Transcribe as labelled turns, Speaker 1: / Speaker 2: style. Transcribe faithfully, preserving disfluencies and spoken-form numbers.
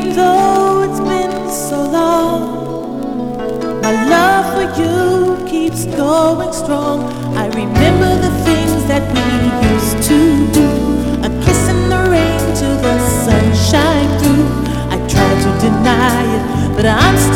Speaker 1: Even though it's been so long, my love for you keeps going strong. I remember the things that we used to do, a kiss in the rain till the sun shine through. I try to deny it, but I'm still